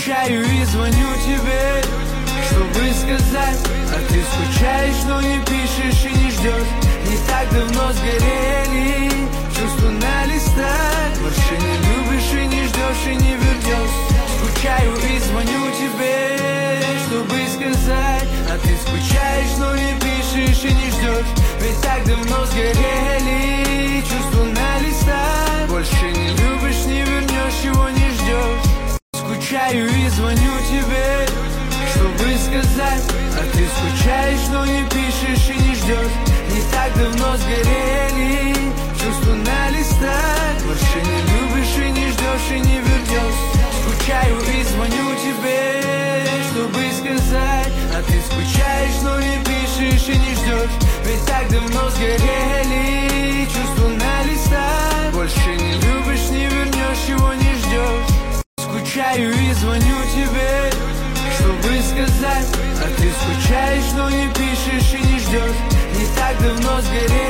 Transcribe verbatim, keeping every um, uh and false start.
Скучаю и звоню тебе, чтобы сказать, а ты скучаешь, но не пишешь и не ждешь. Не так давно сгорели чувства на листах. Больше не любишь и не ждешь и не вернешь. Скучаю и звоню тебе, чтобы сказать, а ты скучаешь, но не пишешь и не ждешь. Ведь так давно сгорели чувства на листах. Больше не любишь, не вернешь, его не ждешь. Скучаю и звоню тебе, чтобы сказать, а ты скучаешь, но не пишешь и не ждешь. Не так давно сгорели чувства на листах. Больше не любишь и не ждешь и не вернешь. Скучаю и звоню тебе, чтобы сказать, а ты скучаешь, но не пишешь и не ждешь. Ведь так давно сгорели чувства на листах. Больше не любишь, не вернешь, его не ждешь. Скучаю и звоню тебе, чтобы сказать, а ты скучаешь, но не пишешь и не ждешь. Не так давно сгорели